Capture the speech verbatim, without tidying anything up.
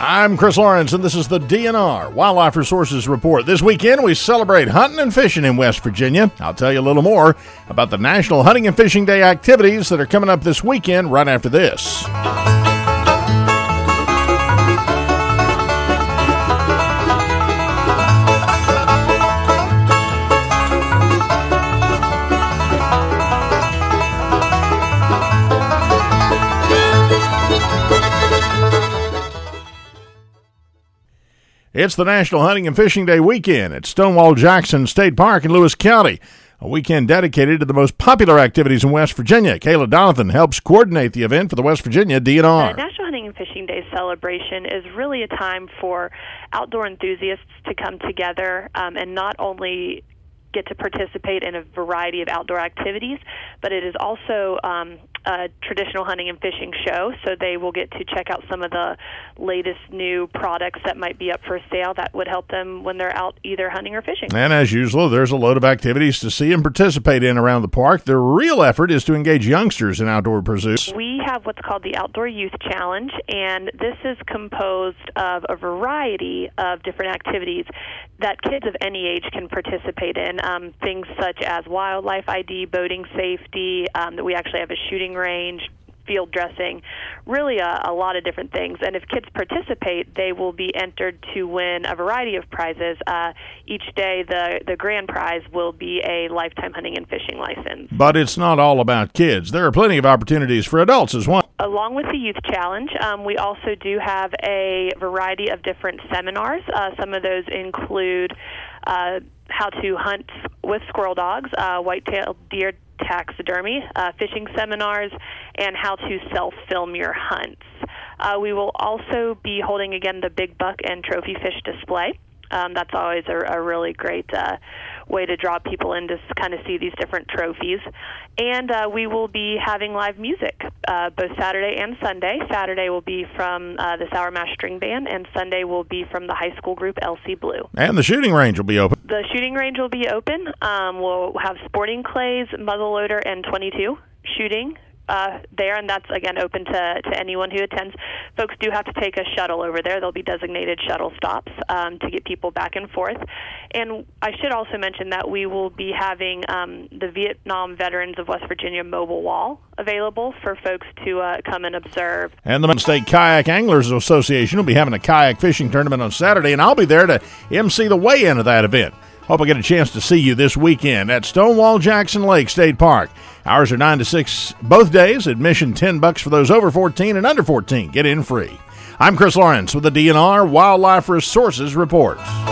I'm Chris Lawrence, and this is the D N R Wildlife Resources Report. This weekend, we celebrate hunting and fishing in West Virginia. I'll tell you a little more about the National Hunting and Fishing Day activities that are coming up this weekend right after this. It's the National Hunting and Fishing Day weekend at Stonewall Jackson State Park in Lewis County, a weekend dedicated to the most popular activities in West Virginia. Kayla Donathan helps coordinate the event for the West Virginia D N R. The National Hunting and Fishing Day celebration is really a time for outdoor enthusiasts to come together um, and not only get to participate in a variety of outdoor activities, but it is also um, a traditional hunting and fishing show, so they will get to check out some of the latest new products that might be up for sale that would help them when they're out either hunting or fishing. And as usual, there's a load of activities to see and participate in around the park. The real effort is to engage youngsters in outdoor pursuits. We have what's called the Outdoor Youth Challenge, and this is composed of a variety of different activities that kids of any age can participate in. Um, things such as wildlife I D, boating safety, um, that we actually have a shooting range, field dressing, really a, a lot of different things. And if kids participate, they will be entered to win a variety of prizes. Uh, each day, the, the grand prize will be a lifetime hunting and fishing license. But it's not all about kids. There are plenty of opportunities for adults as well. Along with the Youth Challenge, um, we also do have a variety of different seminars. Uh, some of those include uh, how to hunt with squirrel dogs, uh, white-tailed deer taxidermy, uh, fishing seminars, and how to self-film your hunts. Uh, we will also be holding, again, the Big Buck and Trophy Fish display. Um, that's always a, a really great uh, way to draw people in to kind of see these different trophies. And uh, we will be having live music uh, both Saturday and Sunday. Saturday will be from uh, the Sour Mash String Band, and Sunday will be from the high school group L C Blue. And the shooting range will be open. The shooting range will be open. Um, we'll have sporting clays, muzzleloader, and twenty-two shooting Uh, there, and that's, again, open to, to anyone who attends. Folks do have to take a shuttle over there. There'll be designated shuttle stops um, to get people back and forth. And I should also mention that we will be having um, the Vietnam Veterans of West Virginia mobile wall available for folks to uh, come and observe. And the Mountain State Kayak Anglers Association will be having a kayak fishing tournament on Saturday, and I'll be there to emcee the weigh-in of that event. Hope I get a chance to see you this weekend at Stonewall Jackson Lake State Park. Hours are nine to six both days. Admission ten bucks for those over fourteen and under fourteen. Get in free. I'm Chris Lawrence with the D N R Wildlife Resources Report.